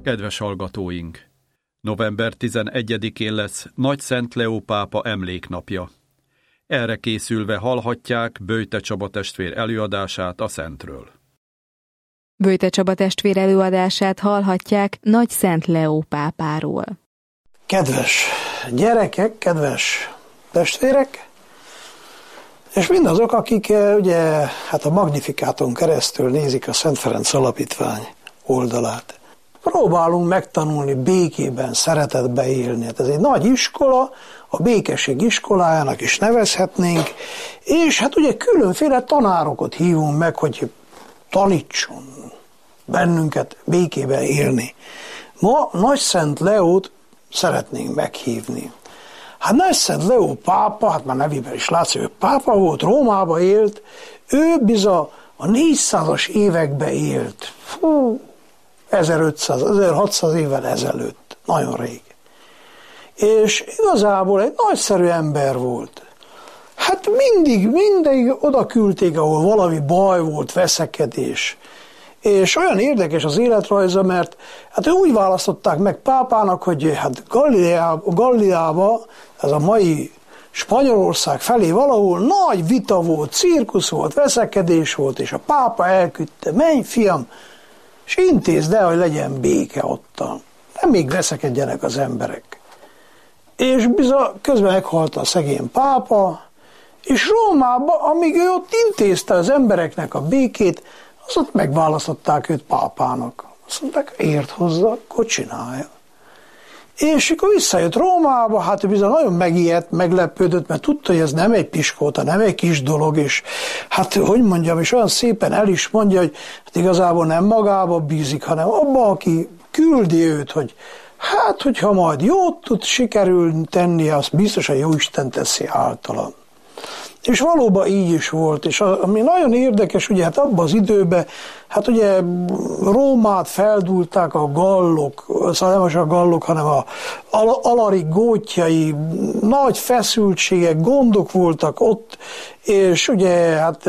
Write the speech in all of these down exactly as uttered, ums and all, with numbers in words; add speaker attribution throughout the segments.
Speaker 1: Kedves hallgatóink! november tizenegyedikén lesz Nagyszent Leó pápa emléknapja. Erre készülve hallhatják Böjte Csaba testvér előadását a Szentről.
Speaker 2: Böjte Csaba testvér előadását hallhatják Nagyszent Leó pápáról.
Speaker 3: Kedves gyerekek, kedves testvérek, és mindazok, akik ugye, hát a Magnifikáton keresztül nézik a Szent Ferenc Alapítvány oldalát. Próbálunk megtanulni békében, szeretetben élni. Hát ez egy nagy iskola, a békesség iskolájának is nevezhetnénk, és hát ugye különféle tanárokat hívunk meg, hogy tanítson bennünket békében élni. Ma Nagyszent Leót szeretnénk meghívni. Hát Nagyszent Leó pápa, hát már nevében is látszik, hogy pápa volt, Rómába élt, ő biza a négyszázas években élt. Fú, ezerötszáz, ezerhatszáz évvel ezelőtt, nagyon rég. És igazából egy nagyszerű ember volt. Hát mindig, mindig oda küldték, ahol valami baj volt, veszekedés. És olyan érdekes az életrajza, mert hát úgy választották meg pápának, hogy hát Galileába, Galileába, ez a mai Spanyolország felé valahol nagy vita volt, cirkusz volt, veszekedés volt, és a pápa elküldte, menj fiam, és intézd el, hogy legyen béke ottan. Nem még veszekedjenek az emberek. És bizony közben meghalt a szegény pápa, és Rómában, amíg ő ott intézte az embereknek a békét, az ott megválasztották őt pápának. Azt mondták, ért hozzá, akkor csinálja. És akkor visszajött Rómába, hát ő bizony nagyon megijedt, meglepődött, mert tudta, hogy ez nem egy piskóta, nem egy kis dolog, és hát, hogy mondjam, és olyan szépen el is mondja, hogy hát igazából nem magába bízik, hanem abba, aki küldi őt, hogy hát, hogyha majd jót tud sikerülni tenni, azt biztos, hogy Jóisten teszi általa. És valóban így is volt, és ami nagyon érdekes, ugye hát abban az időben, hát ugye Rómát feldúlták a gallok, szóval nem most a gallok, hanem a alarik gótjai, nagy feszültségek, gondok voltak ott, és ugye hát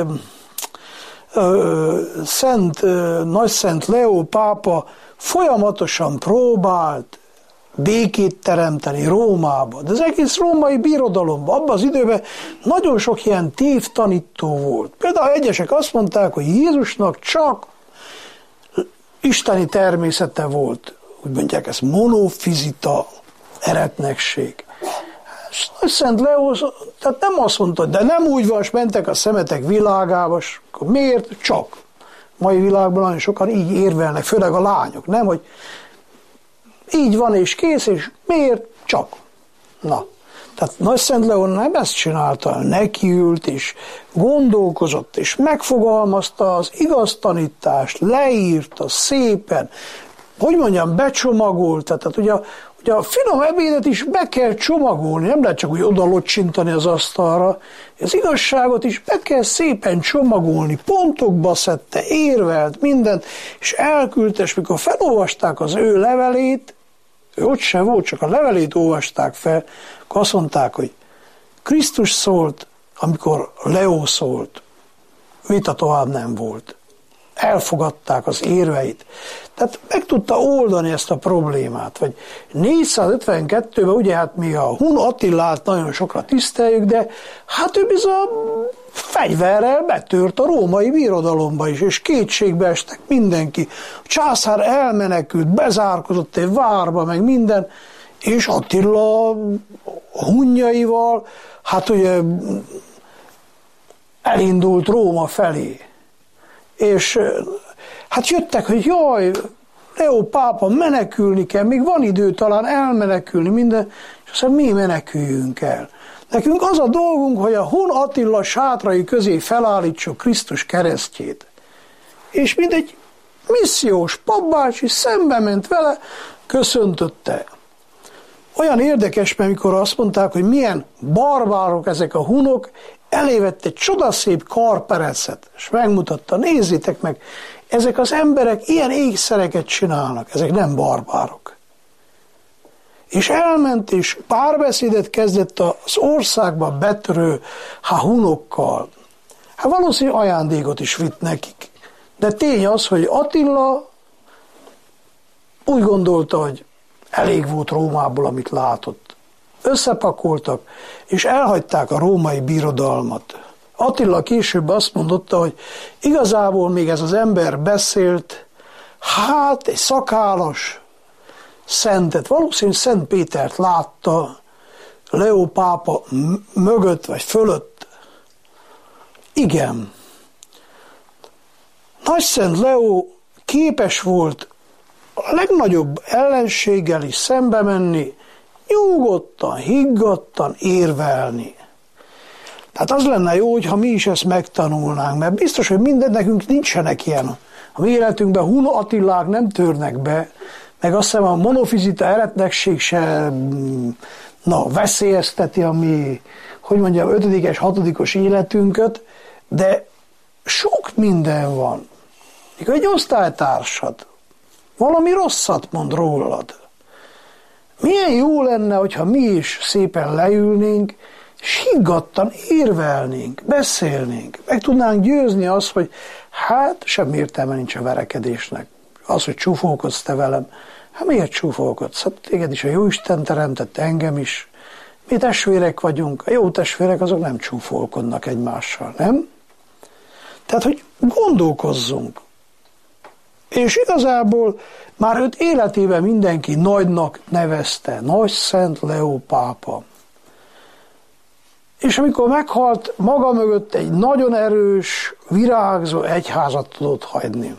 Speaker 3: Szent, Nagyszent Leó pápa folyamatosan próbált békét teremteni Rómába, de az egész római birodalomban, abban az időben nagyon sok ilyen tévtanító volt. Például egyesek azt mondták, hogy Jézusnak csak isteni természete volt. Úgy mondják, ez monofizita eretnekség. És Nagyszent Leó, tehát nem azt mondta, de nem úgy van, és mentek a szemetek világába, és akkor miért? Csak. Mai világban nagyon sokan így érvelnek, főleg a lányok, nem, hogy így van és kész, és miért? Csak. Na, tehát Nagyszent Leó nem ezt csinálta, nekiült, és gondolkozott, és megfogalmazta az igaz tanítást, leírta szépen, hogy mondjam, becsomagolt, tehát ugye, ugye a finom ebédet is be kell csomagolni, nem lehet csak úgy oda locsintani az asztalra, az igazságot is be kell szépen csomagolni, pontokba szedte, érvelt mindent, és elküldte, és mikor felolvasták az ő levelét, ő ott sem volt, csak a levelét olvasták fel, akkor azt mondták, hogy Krisztus szólt, amikor Leó szólt, vita tovább nem volt. Elfogadták az érveit. Tehát meg tudta oldani ezt a problémát. Vagy négyszázötvenkettőben, ugye hát mi a Hun Attilát nagyon sokra tiszteljük, de hát ő bizony fegyverrel betört a római birodalomba is, és kétségbe estek mindenki. A császár elmenekült, bezárkozott egy várba, meg minden, és Attila hunjaival, hát ugye elindult Róma felé. És hát jöttek, hogy jaj, Leó pápa, menekülni kell, még van idő talán elmenekülni, minden, és aztán mi meneküljünk el. Nekünk az a dolgunk, hogy a Hun Attila sátrai közé felállítsuk Krisztus keresztjét. És mint egy missziós papbácsi szembe ment vele, köszöntötte. Olyan érdekes, mert mikor azt mondták, hogy milyen barbárok ezek a hunok, elévett egy csodaszép karperecet, és megmutatta, nézzétek meg, ezek az emberek ilyen ékszereket csinálnak, ezek nem barbárok. És elment, és párbeszédet kezdett az országba betörő há, hunokkal. Hát valószínűleg ajándékot is vitt nekik. De tény az, hogy Attila úgy gondolta, hogy elég volt Rómából, amit látott. Összepakoltak, és elhagyták a római birodalmat. Attila később azt mondotta, hogy igazából még ez az ember beszélt, hát egy szakállas szentet, valószínűleg Szent Pétert látta Leó pápa mögött vagy fölött. Igen. Nagyszent Leó képes volt a legnagyobb ellenséggel is szembe menni, nyugodtan, higgadtan érvelni. Tehát az lenne jó, hogyha mi is ezt megtanulnánk, mert biztos, hogy minden nekünk nincsenek ilyen. A mi életünkben Hun Attilák nem törnek be, meg azt hiszem a monofizita eretnekség se na, veszélyezteti a mi, hogy mondjam, ötödikes, hatodikos életünket, de sok minden van. Mikor egy osztálytársad valami rosszat mond rólad. Milyen jó lenne, hogyha mi is szépen leülnénk, és higgadtan érvelnénk, beszélnénk, meg tudnánk győzni azt, hogy hát semmi értelme nincs a verekedésnek. Az, hogy csúfolkodsz te velem, hát miért csúfolkodsz? Hát téged is a Jóisten teremtett, engem is. Mi testvérek vagyunk, a jó testvérek azok nem csúfolkodnak egymással, nem? Tehát, hogy gondolkozzunk. És igazából már őt életében mindenki nagynak nevezte, Nagyszent Leó pápa. És amikor meghalt, maga mögött egy nagyon erős, virágzó egyházat tudott hagyni.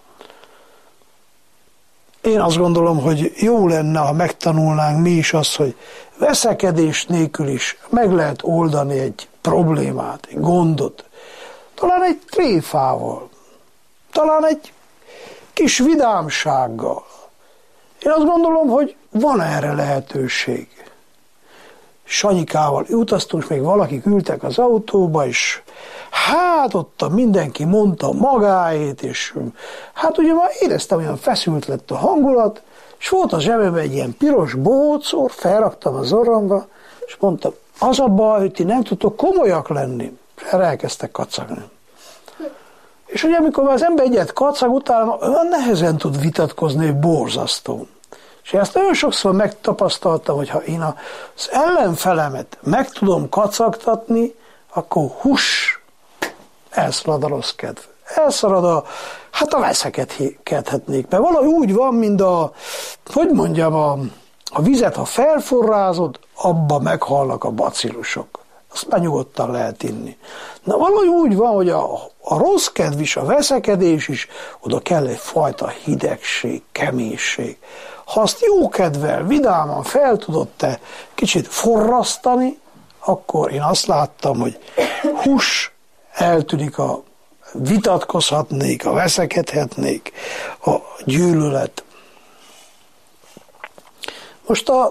Speaker 3: Én azt gondolom, hogy jó lenne, ha megtanulnánk mi is azt, hogy veszekedés nélkül is meg lehet oldani egy problémát, egy gondot. Talán egy tréfával, talán egy kis vidámsággal. Én azt gondolom, hogy van erre lehetőség. Sanyikával utaztunk, és még valakik ültek az autóba, és hát ott mindenki mondta magáét, és hát ugye már éreztem, olyan feszült lett a hangulat, és volt a zsebemben egy ilyen piros bócor, felraktam az orromba, és mondtam, az a baj, hogy ti nem tudtok komolyak lenni. És erre elkezdtek kacagni. És ugye amikor az ember egyet kacag, utána olyan nehezen tud vitatkozni, hogy borzasztó. És ezt nagyon sokszor megtapasztaltam, hogy ha én az ellenfelemet meg tudom kacagtatni, akkor hús, elszalad a rossz kedv. Elszalad a, hát a veszekedhetnék. Mert valahogy úgy van, mint a, hogy mondjam, a, a vizet, ha felforrázod, abba meghalnak a bacillusok. Azt már nyugodtan lehet inni. Na valahogy úgy van, hogy a, a rossz kedv is, a veszekedés is, oda kell egy fajta hidegség, keménység. Ha azt jó kedvel, vidáman fel tudod te kicsit forrasztani, akkor én azt láttam, hogy hús, eltűnik a vitatkozhatnék, a veszekedhetnék, a gyűlölet. Most a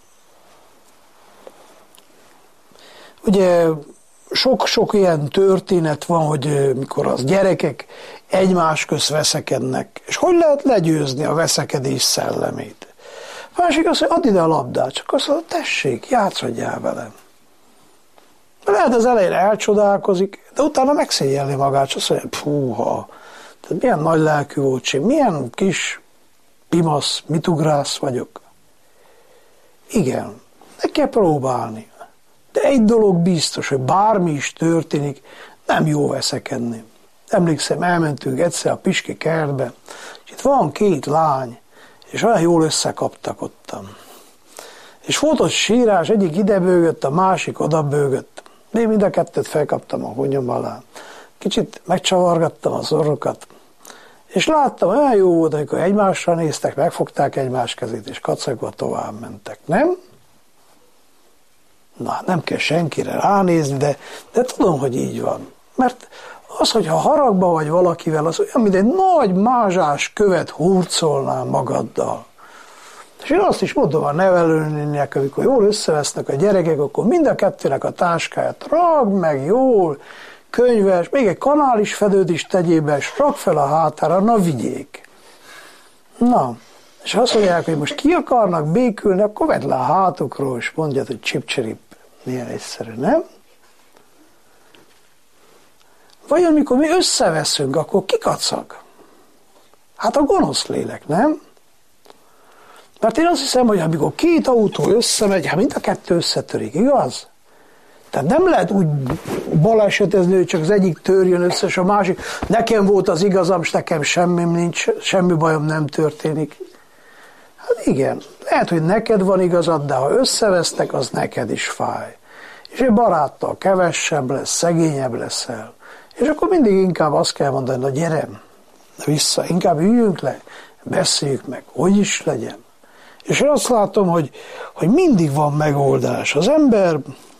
Speaker 3: ugye sok-sok ilyen történet van, hogy mikor az gyerekek egymás közt veszekednek, és hogy lehet legyőzni a veszekedés szellemét. Másik az, hogy add ide a labdát, csak azt mondja, tessék, játszodjál velem. Lehet az elején elcsodálkozik, de utána megszégyelni magát, és azt mondja, púha, tehát milyen nagy lelkű volt, milyen kis pimasz, mitugrász vagyok. Igen, meg kell próbálni. De egy dolog biztos, hogy bármi is történik, nem jó veszekedni. Emlékszem, elmentünk egyszer a Piski kertbe, és itt van két lány, és olyan jól összekaptak ottan. És volt ott sírás, egyik ide bőgött, a másik oda bőgött. Én mind a kettőt felkaptam a honyom alá. Kicsit megcsavargattam az orrokat, és láttam, olyan jó volt, amikor egymásra néztek, megfogták egymás kezét, és kacagva tovább mentek, nem? Na, nem kell senkire ránézni, de, de tudom, hogy így van. Mert az, hogyha haragba vagy valakivel, az olyan, mint egy nagy mázsás követ hurcolnál magaddal. És én azt is mondom a nevelőnének, amikor jól összevesznek a gyerekek, akkor mind a kettőnek a táskáját ragd meg jól, könyves, még egy kanális fedőt is tegyél be, és rak fel a hátára, na vigyék. Na, és azt mondják, hogy most ki akarnak békülni, akkor vedd le a hátukról, és mondjad, hogy csip-csirip. Milyen egyszerű, nem? Vagy amikor mi összeveszünk, akkor ki kacag? Hát a gonosz lélek, nem? Mert én azt hiszem, hogy amikor két autó összemegy, hát mind a kettő összetörik, igaz? Tehát nem lehet úgy balesetezni, hogy csak az egyik törjön össze, és a másik, nekem volt az igazam, és nekem semmim nincs, semmi bajom nem történik. Hát igen, lehet, hogy neked van igazad, de ha összevesztek, az neked is fáj. És egy baráttal kevesebb lesz, szegényebb leszel. És akkor mindig inkább azt kell mondani, hogy gyere vissza, inkább üljünk le, beszéljük meg, hogy is legyen. És én azt látom, hogy, hogy mindig van megoldás. Az ember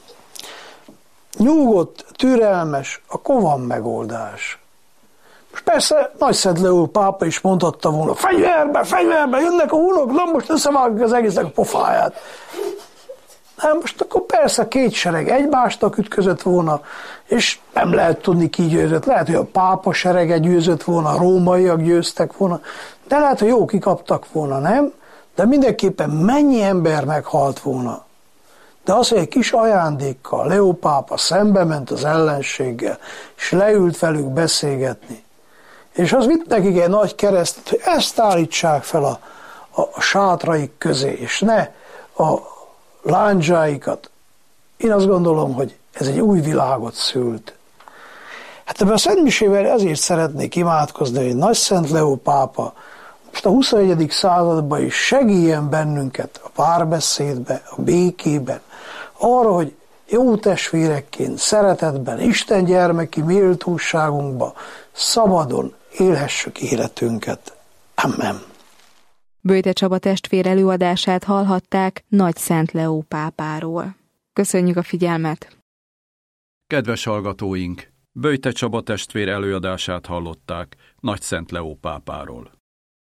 Speaker 3: nyugodt, türelmes, akkor van megoldás. Most persze Nagyszent Leó pápa is mondhatta volna, fegyverbe, fegyverbe, jönnek a hunok, na most összevágjuk az egésznek a pofáját. Nem, most akkor persze két sereg egymásnak ütközött volna, és nem lehet tudni, ki győzött. Lehet, hogy a pápa serege győzött volna, a rómaiak győztek volna, de lehet, hogy jó kikaptak volna, nem? De mindenképpen mennyi ember meghalt volna. De az, hogy egy kis ajándékkal Leó pápa szembe ment az ellenséggel, és leült velük beszélgetni, és az vitt nekik egy nagy keresztet, hogy ezt állítsák fel a, a, a sátraik közé, és ne a lándzsáikat. Én azt gondolom, hogy ez egy új világot szült. Hát ebben a szentmisével ezért szeretnék imádkozni, hogy Nagyszent Leó pápa most a huszonegyedik században is segítjen bennünket a párbeszédbe, a békében, arra, hogy jó testvérekként, szeretetben, Isten gyermeki méltóságunkba szabadon élhessük életünket. Amen.
Speaker 2: Böjte Csaba testvér előadását hallhatták Nagyszent Leó pápáról. Köszönjük a figyelmet!
Speaker 1: Kedves hallgatóink! Böjte Csaba testvér előadását hallották Nagyszent Leó pápáról.